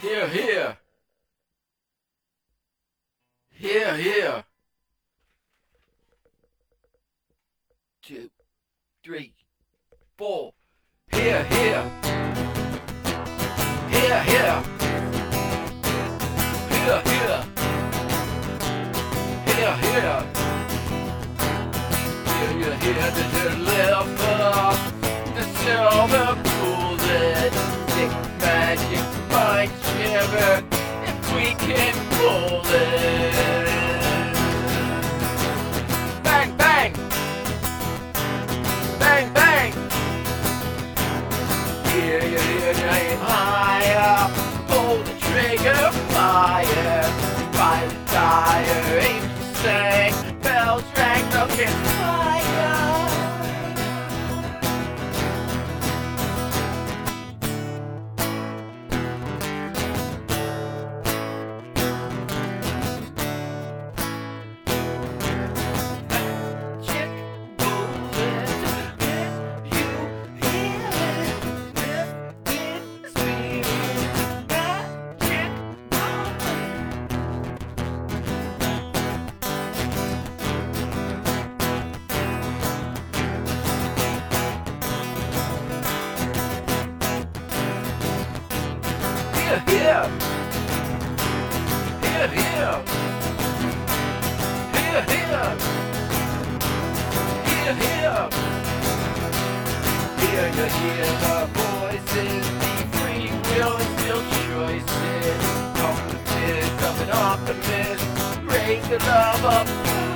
Here, here. Here, here. 2, 3, 4. Here, here. Here, here. Here, here. Here, here. Here, you hear the deliver the silver bullet. Thick magic might shiver if we can pull it. Bang, bang. Bang, bang. Here, you hear the aim higher. Pull the trigger, fire. By the tire, aim to sing. Bells rang, looking fire. Here, here. Here, here. Here, here. Here, here. Here you hear the voices, be free will and still choices. Come the fist of an optimist, raise the love up.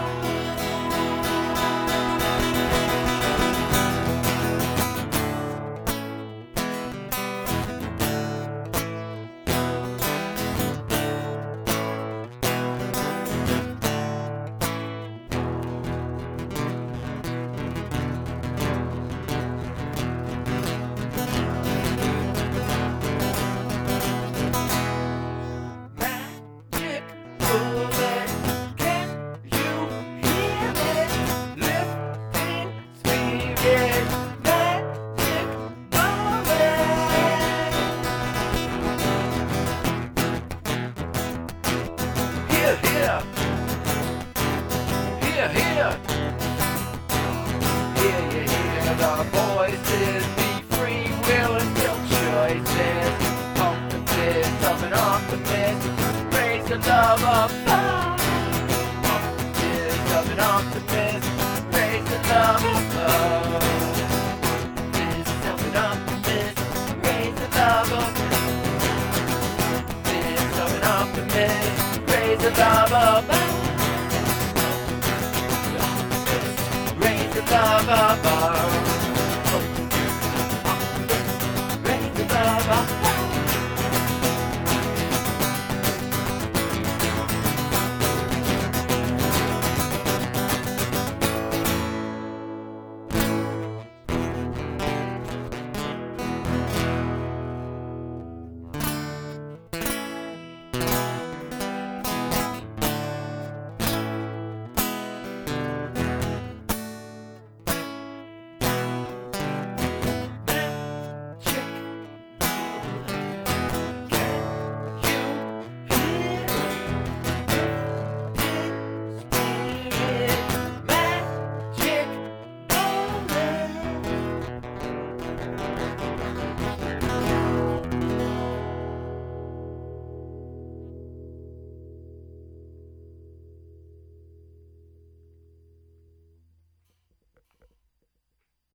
Here, here. Here, here. Here you hear the voices, be free will and still choices. Pump the fist of an optimist, raise the love up. Pump the fist of an optimist, raise the love up.